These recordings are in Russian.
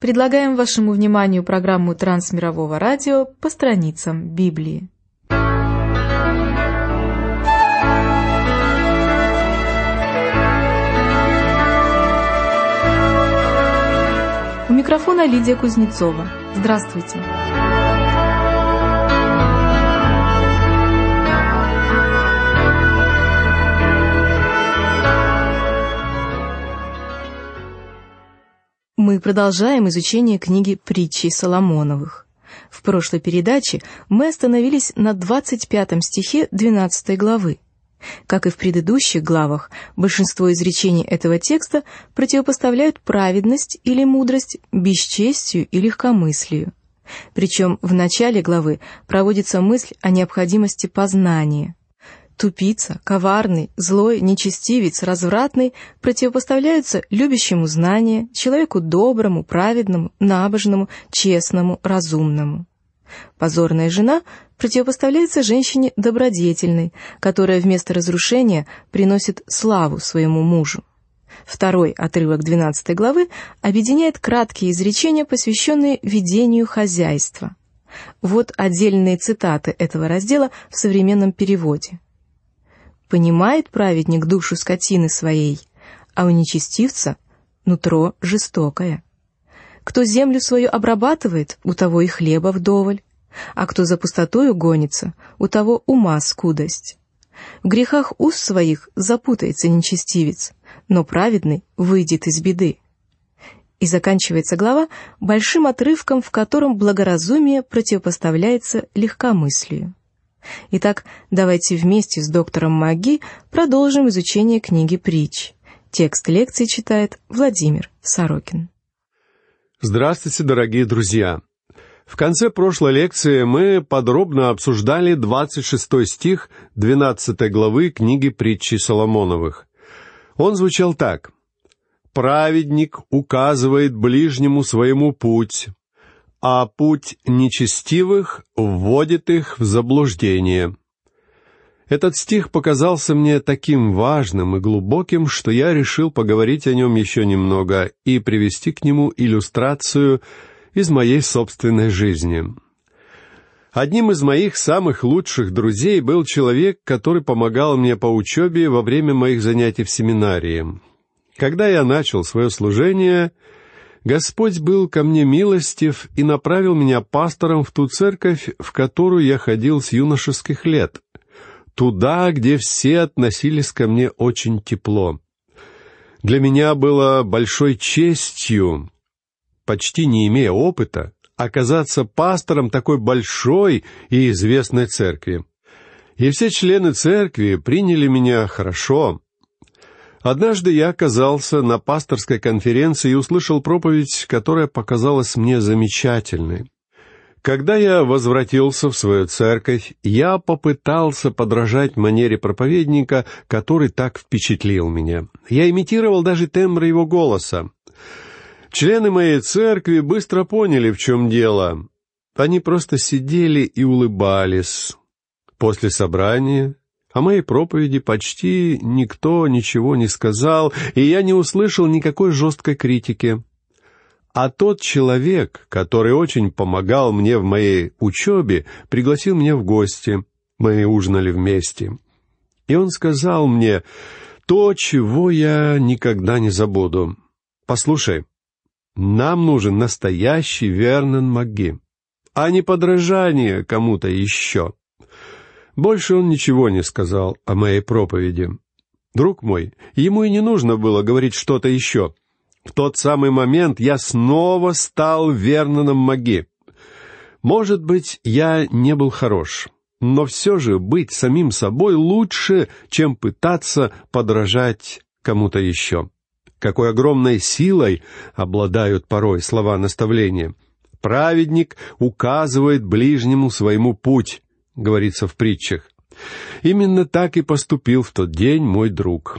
Предлагаем вашему вниманию программу Трансмирового радио «По страницам Библии». У микрофона Лидия Кузнецова. Здравствуйте! Мы продолжаем изучение книги «Притчи Соломоновых». В прошлой передаче мы остановились на 25 стихе 12 главы. Как и в предыдущих главах, большинство изречений этого текста противопоставляют праведность или мудрость бесчестию и легкомыслию. Причем в начале главы проводится мысль о необходимости познания. Тупица, коварный, злой, нечестивец, развратный противопоставляются любящему знания, человеку доброму, праведному, набожному, честному, разумному. Позорная жена противопоставляется женщине добродетельной, которая вместо разрушения приносит славу своему мужу. Второй отрывок 12 главы объединяет краткие изречения, посвященные ведению хозяйства. Вот отдельные цитаты этого раздела в современном переводе. «Понимает праведник душу скотины своей, а у нечестивца нутро жестокое. Кто землю свою обрабатывает, у того и хлеба вдоволь, а кто за пустотою гонится, у того ума скудость. В грехах уст своих запутается нечестивец, но праведный выйдет из беды». И заканчивается глава большим отрывком, в котором благоразумие противопоставляется легкомыслию. Итак, давайте вместе с доктором Маги продолжим изучение книги «Притч». Текст лекции читает Владимир Сорокин. Здравствуйте, дорогие друзья! В конце прошлой лекции мы подробно обсуждали 26 стих 12 главы книги «Притчи Соломоновых». Он звучал так: «Праведник указывает ближнему своему путь, а путь нечестивых вводит их в заблуждение». Этот стих показался мне таким важным и глубоким, что я решил поговорить о нем еще немного и привести к нему иллюстрацию из моей собственной жизни. Одним из моих самых лучших друзей был человек, который помогал мне по учебе во время моих занятий в семинарии. Когда я начал свое служение, Господь был ко мне милостив и направил меня пастором в ту церковь, в которую я ходил с юношеских лет, туда, где все относились ко мне очень тепло. Для меня было большой честью, почти не имея опыта, оказаться пастором такой большой и известной церкви. И все члены церкви приняли меня хорошо. Однажды я оказался на пасторской конференции и услышал проповедь, которая показалась мне замечательной. Когда я возвратился в свою церковь, я попытался подражать манере проповедника, который так впечатлил меня. Я имитировал даже тембр его голоса. Члены моей церкви быстро поняли, в чем дело. Они просто сидели и улыбались. После собрания о моей проповеди почти никто ничего не сказал, и я не услышал никакой жесткой критики. А тот человек, который очень помогал мне в моей учебе, пригласил меня в гости. Мы ужинали вместе. И он сказал мне то, чего я никогда не забуду. «Послушай, нам нужен настоящий Вернон Маги, а не подражание кому-то еще». Больше он ничего не сказал о моей проповеди. Друг мой, ему и не нужно было говорить что-то еще. В тот самый момент я снова стал Верноном Маги. Может быть, я не был хорош, но все же быть самим собой лучше, чем пытаться подражать кому-то еще. Какой огромной силой обладают порой слова наставления. «Праведник указывает ближнему своему путь», говорится в притчах. Именно так и поступил в тот день мой друг.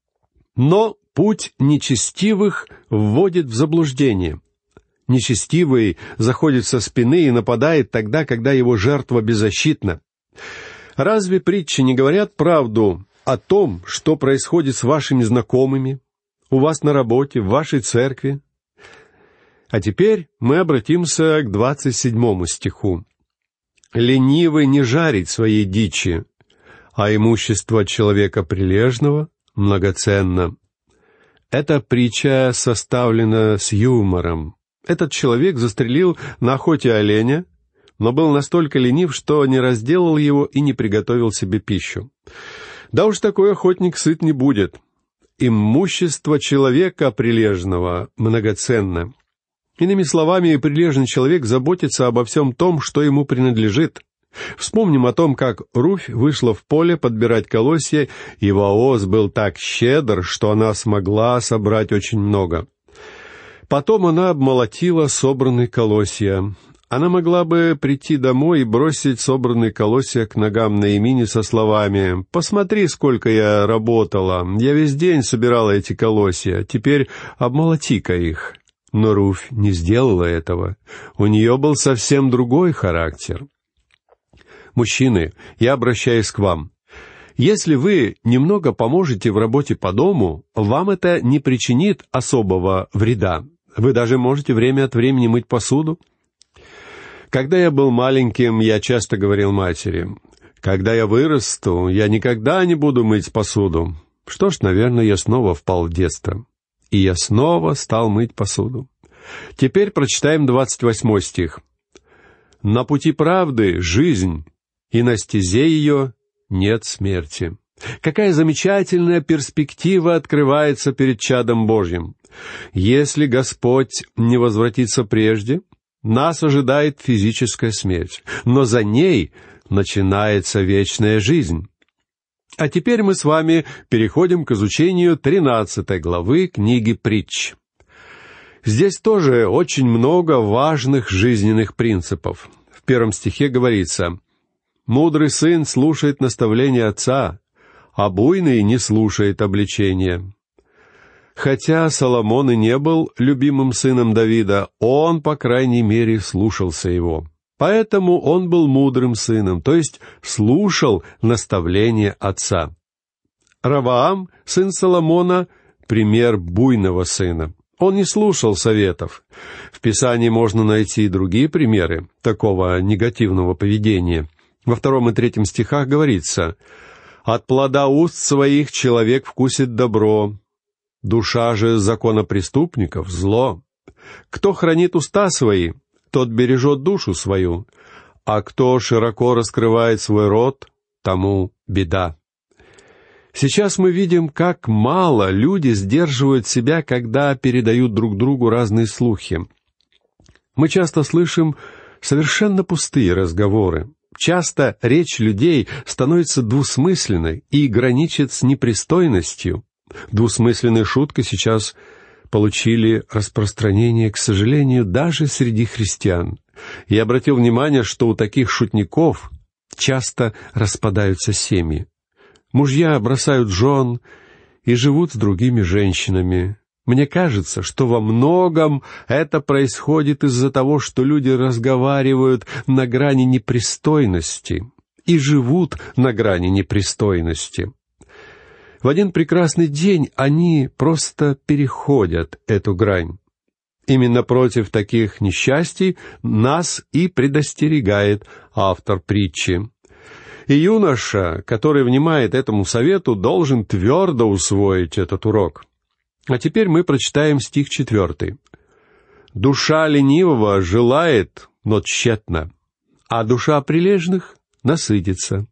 Но путь нечестивых вводит в заблуждение. Нечестивый заходит со спины и нападает тогда, когда его жертва беззащитна. Разве притчи не говорят правду о том, что происходит с вашими знакомыми, у вас на работе, в вашей церкви? А теперь мы обратимся к 27 стиху. «Ленивый не жарит своей дичи, а имущество человека прилежного многоценно». Эта притча составлена с юмором. Этот человек застрелил на охоте оленя, но был настолько ленив, что не разделал его и не приготовил себе пищу. Да уж такой охотник сыт не будет. Имущество человека прилежного многоценно. Иными словами, прилежный человек заботится обо всем том, что ему принадлежит. Вспомним о том, как Руфь вышла в поле подбирать колосья, и Вооз был так щедр, что она смогла собрать очень много. Потом она обмолотила собранные колосья. Она могла бы прийти домой и бросить собранные колосья к ногам Наимини со словами: «Посмотри, сколько я работала, я весь день собирала эти колосья, теперь обмолоти-ка их». Но Руфь не сделала этого. У нее был совсем другой характер. Мужчины, я обращаюсь к вам. Если вы немного поможете в работе по дому, вам это не причинит особого вреда. Вы даже можете время от времени мыть посуду. Когда я был маленьким, я часто говорил матери: «Когда я вырасту, я никогда не буду мыть посуду». Что ж, наверное, я снова впал в детство. И я снова стал мыть посуду. Теперь прочитаем 28 стих. «На пути правды жизнь, и на стезе ее нет смерти». Какая замечательная перспектива открывается перед чадом Божьим. Если Господь не возвратится прежде, нас ожидает физическая смерть, но за ней начинается вечная жизнь. А теперь мы с вами переходим к изучению 13 главы книги «Притч». Здесь тоже очень много важных жизненных принципов. В 1 стихе говорится: «Мудрый сын слушает наставления отца, а буйный не слушает обличения». Хотя Соломон и не был любимым сыном Давида, он, по крайней мере, слушался его. Поэтому он был мудрым сыном, то есть слушал наставления отца. Ровоам, сын Соломона, пример буйного сына. Он не слушал советов. В Писании можно найти и другие примеры такого негативного поведения. Во 2 и 3 стихах говорится: «От плода уст своих человек вкусит добро, душа же закона преступников — зло. Кто хранит уста свои, тот бережет душу свою, а кто широко раскрывает свой рот, тому беда». Сейчас мы видим, как мало люди сдерживают себя, когда передают друг другу разные слухи. Мы часто слышим совершенно пустые разговоры. Часто речь людей становится двусмысленной и граничит с непристойностью. Двусмысленные шутки сейчас получили распространение, к сожалению, даже среди христиан. Я обратил внимание, что у таких шутников часто распадаются семьи. Мужья бросают жен и живут с другими женщинами. Мне кажется, что во многом это происходит из-за того, что люди разговаривают на грани непристойности и живут на грани непристойности. В один прекрасный день они просто переходят эту грань. Именно против таких несчастий нас и предостерегает автор притчи. И юноша, который внимает этому совету, должен твердо усвоить этот урок. А теперь мы прочитаем стих 4. «Душа ленивого желает, но тщетно, а душа прилежных насытится».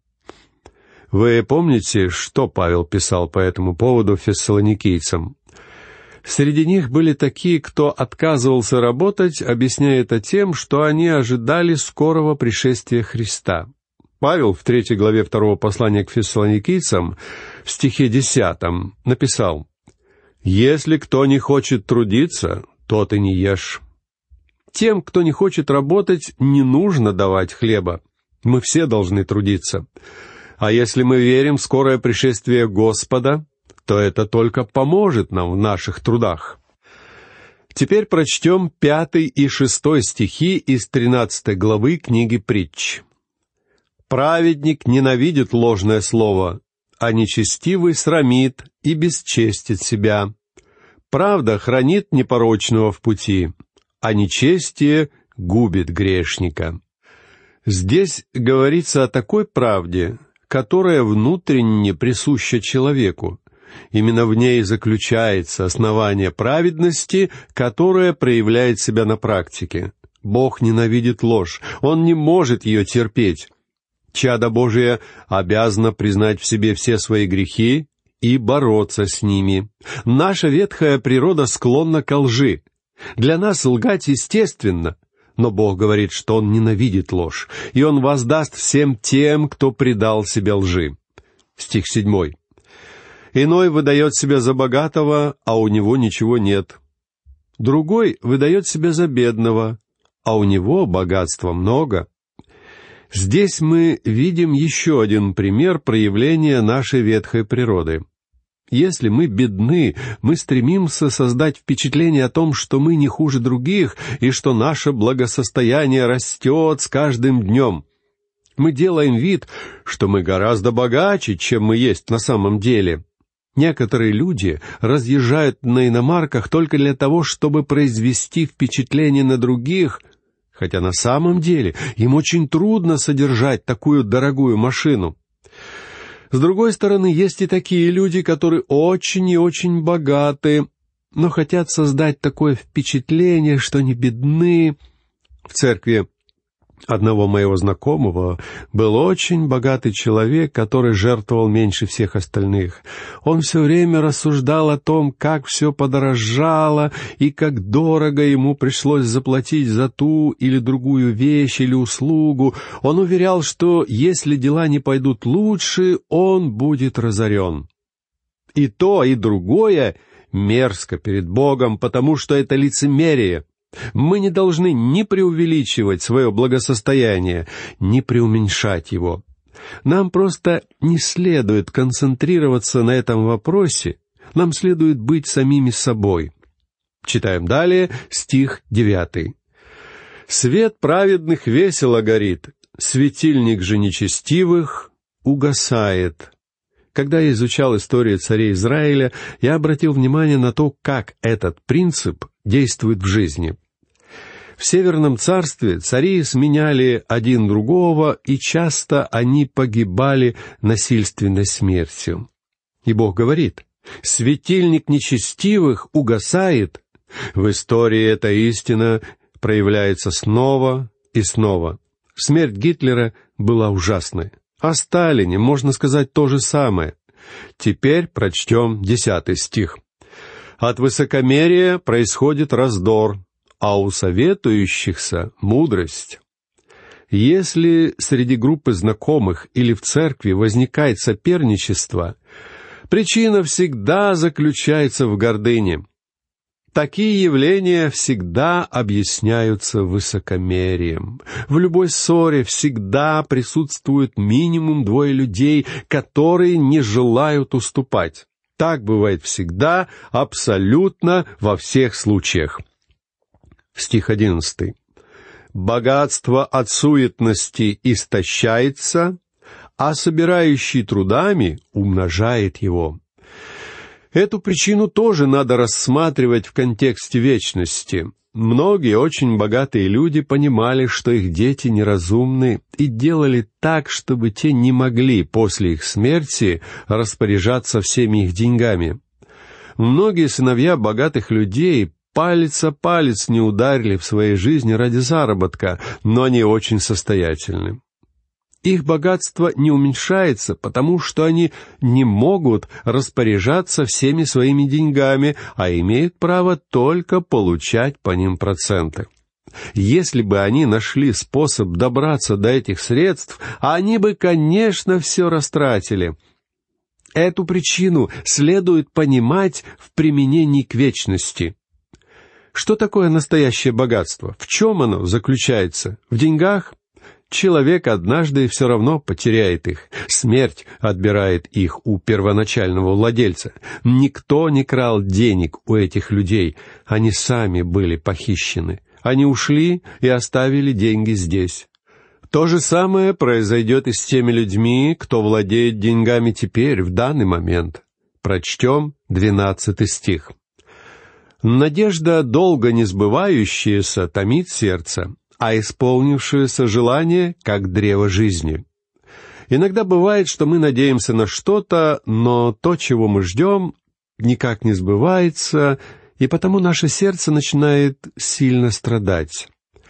Вы помните, что Павел писал по этому поводу фессалоникийцам? Среди них были такие, кто отказывался работать, объясняя это тем, что они ожидали скорого пришествия Христа. Павел в 3 главе 2 послания к фессалоникийцам, в стихе 10 написал: «Если кто не хочет трудиться, тот и не ешь». Тем, кто не хочет работать, не нужно давать хлеба. Мы все должны трудиться. А если мы верим в скорое пришествие Господа, то это только поможет нам в наших трудах. Теперь прочтем 5 и 6 стихи из 13 главы книги «Притч». «Праведник ненавидит ложное слово, а нечестивый срамит и бесчестит себя. Правда хранит непорочного в пути, а нечестие губит грешника». Здесь говорится о такой правде, которая внутренне присуща человеку. Именно в ней заключается основание праведности, которое проявляет себя на практике. Бог ненавидит ложь, Он не может ее терпеть. Чадо Божие обязано признать в себе все свои грехи и бороться с ними. Наша ветхая природа склонна ко лжи. Для нас лгать естественно, но Бог говорит, что Он ненавидит ложь, и Он воздаст всем тем, кто предал себя лжи. Стих 7. «Иной выдает себя за богатого, а у него ничего нет. Другой выдает себя за бедного, а у него богатства много». Здесь мы видим еще один пример проявления нашей ветхой природы. Если мы бедны, мы стремимся создать впечатление о том, что мы не хуже других и что наше благосостояние растет с каждым днем. Мы делаем вид, что мы гораздо богаче, чем мы есть на самом деле. Некоторые люди разъезжают на иномарках только для того, чтобы произвести впечатление на других, хотя на самом деле им очень трудно содержать такую дорогую машину. С другой стороны, есть и такие люди, которые очень и очень богаты, но хотят создать такое впечатление, что они бедны. В церкви одного моего знакомого был очень богатый человек, который жертвовал меньше всех остальных. Он все время рассуждал о том, как все подорожало и как дорого ему пришлось заплатить за ту или другую вещь или услугу. Он уверял, что если дела не пойдут лучше, он будет разорен. И то, и другое мерзко перед Богом, потому что это лицемерие. Мы не должны ни преувеличивать свое благосостояние, ни преуменьшать его. Нам просто не следует концентрироваться на этом вопросе, нам следует быть самими собой. Читаем далее стих 9. «Свет праведных весело горит, светильник же нечестивых угасает». Когда я изучал историю царей Израиля, я обратил внимание на то, как этот принцип действует в жизни. В Северном царстве цари сменяли один другого, и часто они погибали насильственной смертью. И Бог говорит: «Светильник нечестивых угасает». В истории эта истина проявляется снова и снова. Смерть Гитлера была ужасной. О Сталине можно сказать то же самое. Теперь прочтем 10 стих. «От высокомерия происходит раздор, а у советующихся мудрость». Если среди группы знакомых или в церкви возникает соперничество, причина всегда заключается в гордыне. Такие явления всегда объясняются высокомерием. В любой ссоре всегда присутствует минимум 2 людей, которые не желают уступать. Так бывает всегда, абсолютно во всех случаях. Стих 11. «Богатство от суетности истощается, а собирающий трудами умножает его». Эту причину тоже надо рассматривать в контексте вечности. Многие очень богатые люди понимали, что их дети неразумны, и делали так, чтобы те не могли после их смерти распоряжаться всеми их деньгами. Многие сыновья богатых людей палец о палец не ударили в своей жизни ради заработка, но они очень состоятельны. Их богатство не уменьшается, потому что они не могут распоряжаться всеми своими деньгами, а имеют право только получать по ним проценты. Если бы они нашли способ добраться до этих средств, они бы, конечно, все растратили. Эту причину следует понимать в применении к вечности. Что такое настоящее богатство? В чем оно заключается? В деньгах? Человек однажды все равно потеряет их. Смерть отбирает их у первоначального владельца. Никто не крал денег у этих людей. Они сами были похищены. Они ушли и оставили деньги здесь. То же самое произойдет и с теми людьми, кто владеет деньгами теперь, в данный момент. Прочтем 12 стих. Надежда, долго не сбывающаяся, томит сердце, а исполнившееся желание, как древо жизни. Иногда бывает, что мы надеемся на что-то, но то, чего мы ждем, никак не сбывается, и потому наше сердце начинает сильно страдать.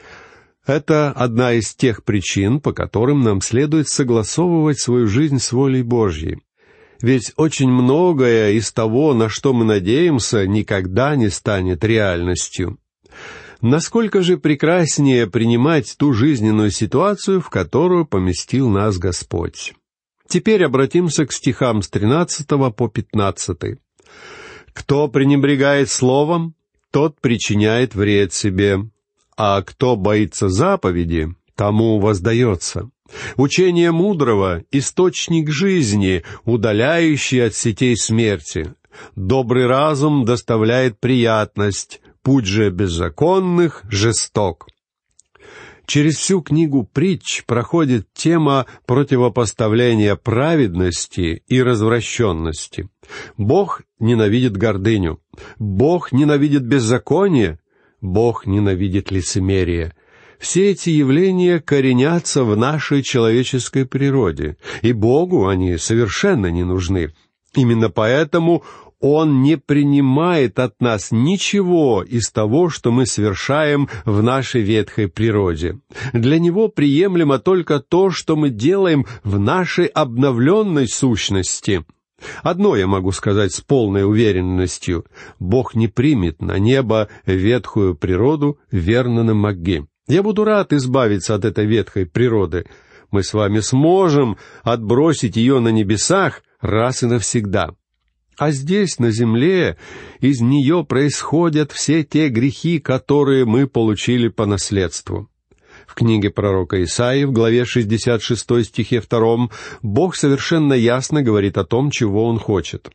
Это одна из тех причин, по которым нам следует согласовывать свою жизнь с волей Божьей. Ведь очень многое из того, на что мы надеемся, никогда не станет реальностью. Насколько же прекраснее принимать ту жизненную ситуацию, в которую поместил нас Господь. Теперь обратимся к стихам с 13 по 15. «Кто пренебрегает словом, тот причиняет вред себе, а кто боится заповеди, тому воздается. Учение мудрого — источник жизни, удаляющий от сетей смерти. Добрый разум доставляет приятность, путь же беззаконных жесток». Через всю книгу притч проходит тема противопоставления праведности и развращенности. Бог ненавидит гордыню, Бог ненавидит беззаконие, Бог ненавидит лицемерие. Все эти явления коренятся в нашей человеческой природе, и Богу они совершенно не нужны. Именно поэтому Он не принимает от нас ничего из того, что мы совершаем в нашей ветхой природе. Для Него приемлемо только то, что мы делаем в нашей обновленной сущности. Одно я могу сказать с полной уверенностью: Бог не примет на небо ветхую природу Вернона Макги. Я буду рад избавиться от этой ветхой природы. Мы с вами сможем отбросить ее на небесах раз и навсегда. А здесь, на земле, из нее происходят все те грехи, которые мы получили по наследству. В книге пророка Исаии, в главе 66 стихе 2, Бог совершенно ясно говорит о том, чего Он хочет.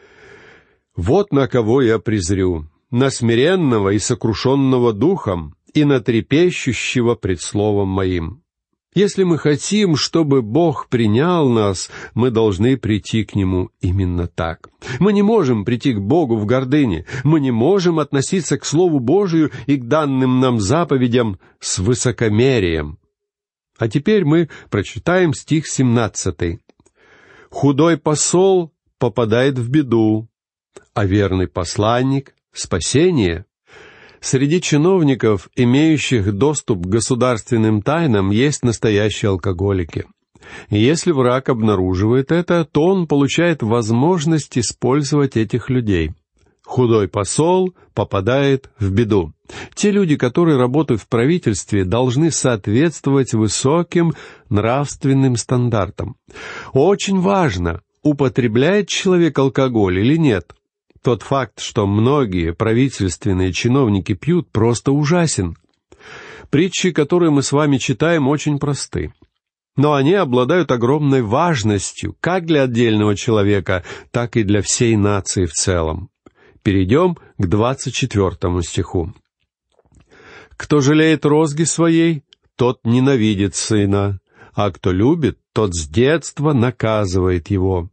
«Вот на кого я презрю, на смиренного и сокрушенного духом, и на трепещущего пред словом моим». Если мы хотим, чтобы Бог принял нас, мы должны прийти к Нему именно так. Мы не можем прийти к Богу в гордыне, мы не можем относиться к Слову Божию и к данным нам заповедям с высокомерием. А теперь мы прочитаем стих 17. «Худой посол попадает в беду, а верный посланник — спасение». Среди чиновников, имеющих доступ к государственным тайнам, есть настоящие алкоголики. И если враг обнаруживает это, то он получает возможность использовать этих людей. Худой посол попадает в беду. Те люди, которые работают в правительстве, должны соответствовать высоким нравственным стандартам. Очень важно, употребляет человек алкоголь или нет. Тот факт, что многие правительственные чиновники пьют, просто ужасен. Притчи, которые мы с вами читаем, очень просты. Но они обладают огромной важностью как для отдельного человека, так и для всей нации в целом. Перейдем к 24 стиху. «Кто жалеет розги своей, тот ненавидит сына, а кто любит, тот с детства наказывает его».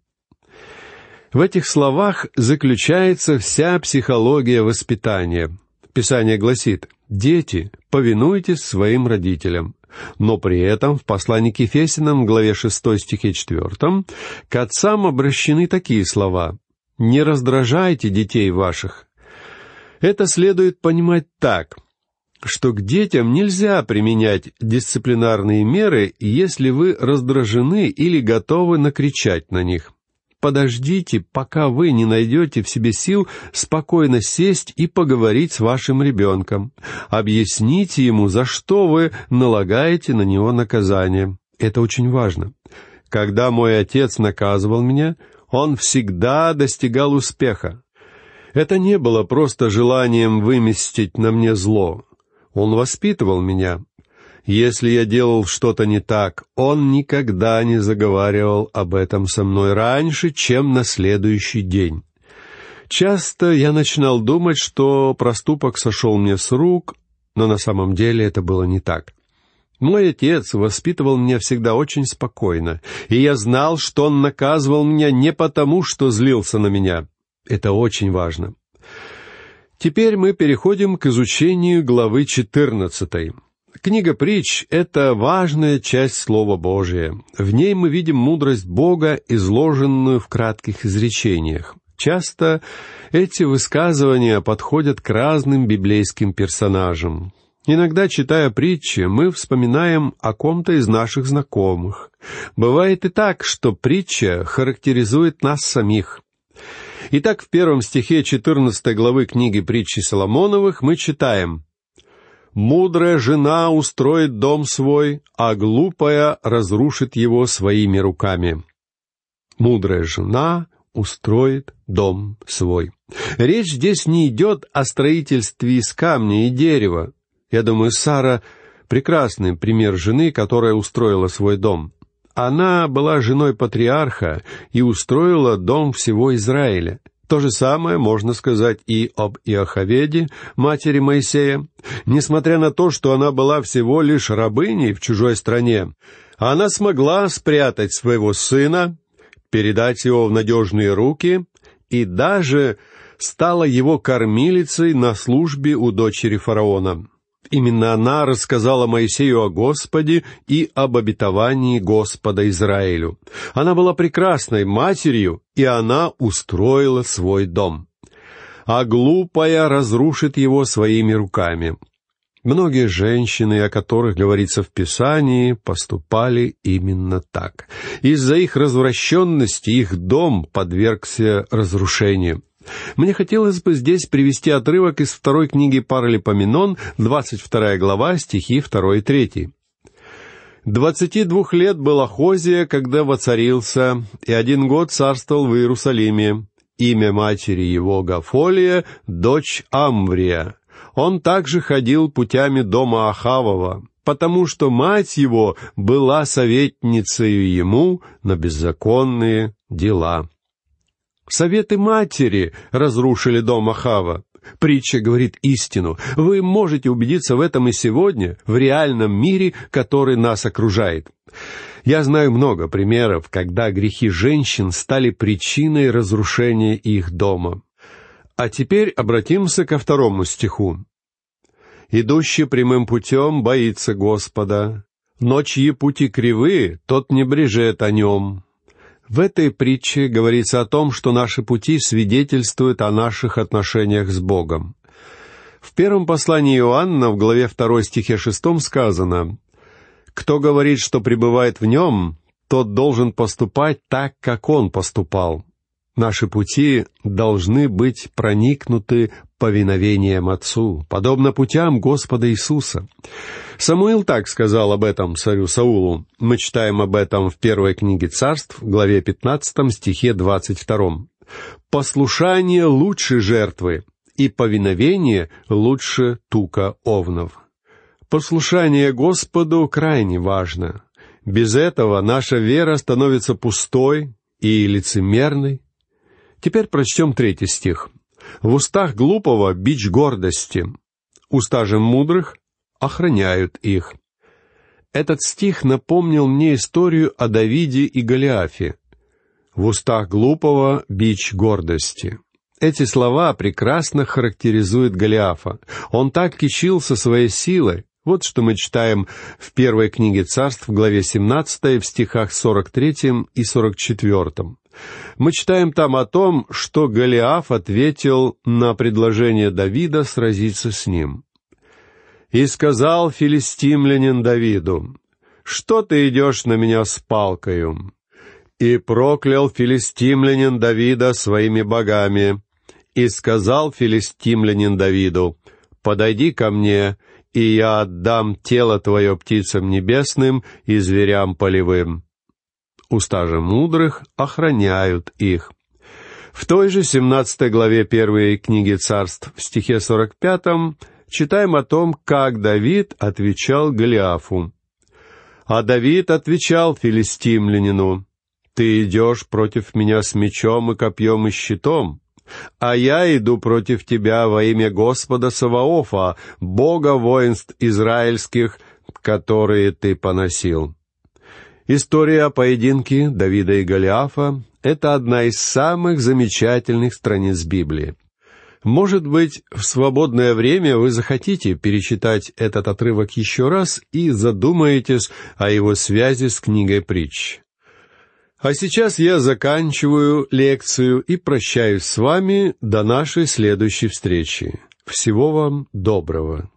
В этих словах заключается вся психология воспитания. Писание гласит: «Дети, повинуйтесь своим родителям». Но при этом в послании к Ефесянам, главе 6 стихе 4, к отцам обращены такие слова: «Не раздражайте детей ваших». Это следует понимать так, что к детям нельзя применять дисциплинарные меры, если вы раздражены или готовы накричать на них. Подождите, пока вы не найдете в себе сил спокойно сесть и поговорить с вашим ребенком. Объясните ему, за что вы налагаете на него наказание. Это очень важно. Когда мой отец наказывал меня, он всегда достигал успеха. Это не было просто желанием выместить на мне зло. Он воспитывал меня. Если я делал что-то не так, он никогда не заговаривал об этом со мной раньше, чем на следующий день. Часто я начинал думать, что проступок сошел мне с рук, но на самом деле это было не так. Мой отец воспитывал меня всегда очень спокойно, и я знал, что он наказывал меня не потому, что злился на меня. Это очень важно. Теперь мы переходим к изучению главы 14. Книга Притч — это важная часть Слова Божия. В ней мы видим мудрость Бога, изложенную в кратких изречениях. Часто эти высказывания подходят к разным библейским персонажам. Иногда, читая притчи, мы вспоминаем о ком-то из наших знакомых. Бывает и так, что притча характеризует нас самих. Итак, в 1 стихе 14 главы книги Притчи Соломоновых мы читаем: «Мудрая жена устроит дом свой, а глупая разрушит его своими руками». Мудрая жена устроит дом свой. Речь здесь не идет о строительстве из камня и дерева. Я думаю, Сара — прекрасный пример жены, которая устроила свой дом. Она была женой патриарха и устроила дом всего Израиля. То же самое можно сказать и об Иохаведе, матери Моисея. Несмотря на то, что она была всего лишь рабыней в чужой стране, она смогла спрятать своего сына, передать его в надежные руки и даже стала его кормилицей на службе у дочери фараона. Именно она рассказала Моисею о Господе и об обетовании Господа Израилю. Она была прекрасной матерью, и она устроила свой дом. А глупая разрушит его своими руками. Многие женщины, о которых говорится в Писании, поступали именно так. Из-за их развращенности их дом подвергся разрушению. Мне хотелось бы здесь привести отрывок из 2 книги Паралипоменон, 22 глава, стихи 2 и 3. 22 лет был Ахозия, когда воцарился, и 1 год царствовал в Иерусалиме. Имя матери его Гафолия, дочь Амврия. Он также ходил путями дома Ахавова, потому что мать его была советницею ему на беззаконные дела. Советы матери разрушили дом Ахава. Притча говорит истину. Вы можете убедиться в этом и сегодня, в реальном мире, который нас окружает. Я знаю много примеров, когда грехи женщин стали причиной разрушения их дома. А теперь обратимся ко 2 стиху. «Идущий прямым путем боится Господа, но чьи пути кривы, тот не брежет о нем». В этой притче говорится о том, что наши пути свидетельствуют о наших отношениях с Богом. В 1 послании Иоанна, в главе 2 стихе 6 сказано: «Кто говорит, что пребывает в Нем, тот должен поступать так, как Он поступал». Наши пути должны быть проникнуты повиновением Отцу, подобно путям Господа Иисуса. Самуил так сказал об этом царю Саулу. Мы читаем об этом в 1 книге Царств, главе 15, стихе 22. «Послушание лучше жертвы, и повиновение лучше тука овнов». Послушание Господу крайне важно. Без этого наша вера становится пустой и лицемерной. Теперь прочтем 3 стих. «В устах глупого бич гордости, уста же мудрых охраняют их». Этот стих напомнил мне историю о Давиде и Голиафе. «В устах глупого бич гордости». Эти слова прекрасно характеризуют Голиафа. Он так кичился своей силой. Вот что мы читаем в 1 книге Царств, в главе 17, в стихах 43 и 44. Мы читаем там о том, что Голиаф ответил на предложение Давида сразиться с ним. «И сказал филистимлянин Давиду: что ты идешь на меня с палкою? И проклял филистимлянин Давида своими богами. И сказал филистимлянин Давиду: подойди ко мне, и я отдам тело твое птицам небесным и зверям полевым». Уста же мудрых охраняют их. В той же 17 главе 1 книги Царств, в стихе 45, читаем о том, как Давид отвечал Голиафу. «А Давид отвечал филистимлянину: ты идешь против меня с мечом и копьем и щитом, а я иду против тебя во имя Господа Саваофа, Бога воинств израильских, которые ты поносил». История о поединке Давида и Голиафа — это одна из самых замечательных страниц Библии. Может быть, в свободное время вы захотите перечитать этот отрывок еще раз и задумаетесь о его связи с книгой притч. А сейчас я заканчиваю лекцию и прощаюсь с вами до нашей следующей встречи. Всего вам доброго.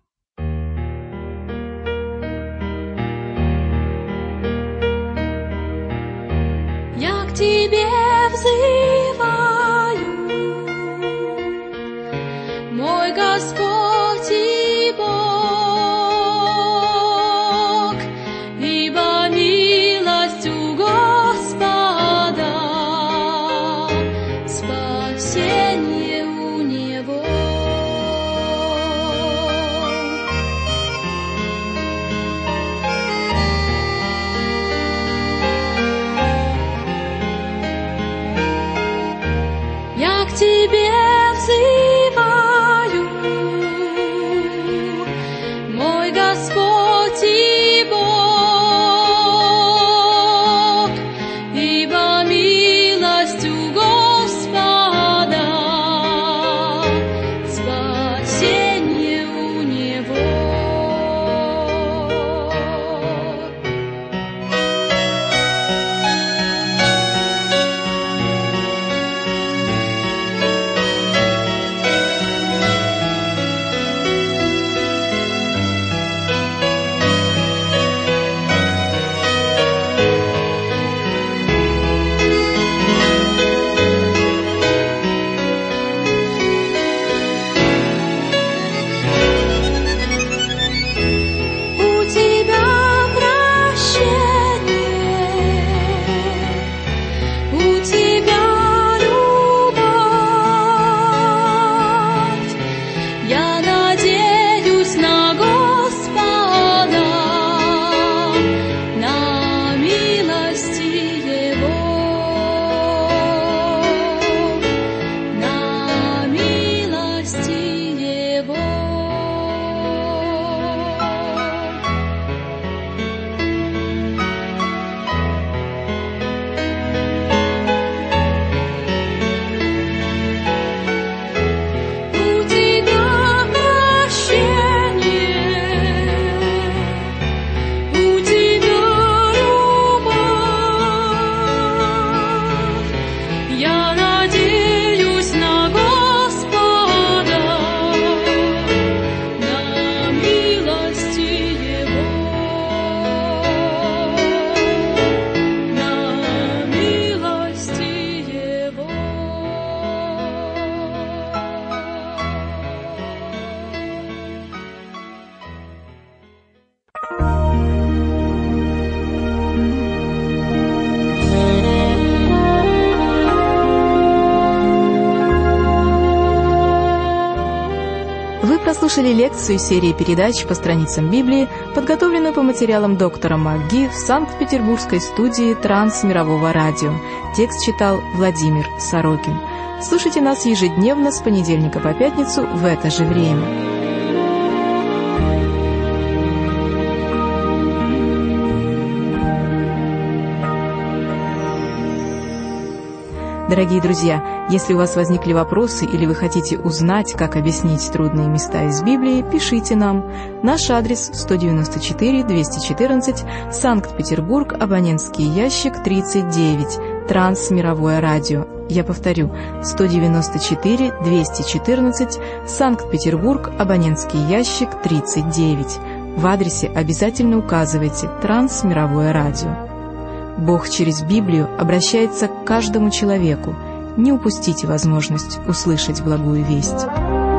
Я к тебе взываю, мой Господь и Бог, ибо милостью Господа спасение у Него. Я к тебе взываю, мой Господь и Бог, ибо милостью Господа спасение у Него. У тебя прощение, у тебя любовь. Я надеюсь на Господа, на милости Его, на милости Его. У тебя прощение, у тебя любовь. Я надеюсь на Господа, на милости Его, на милости Его. Вы прослушали лекцию серии передач по страницам Библии, подготовленную по материалам доктора МакГи в Санкт-Петербургской студии Трансмирового радио. Текст читал Владимир Сорокин. Слушайте нас ежедневно с понедельника по пятницу в это же время. Дорогие друзья, если у вас возникли вопросы или вы хотите узнать, как объяснить трудные места из Библии, пишите нам. Наш адрес 194-214, Санкт-Петербург, абонентский ящик 39, Трансмировое радио. Я повторю, 194-214, Санкт-Петербург, абонентский ящик 39. В адресе обязательно указывайте «Трансмировое радио». Бог через Библию обращается к каждому человеку. Не упустите возможность услышать благую весть.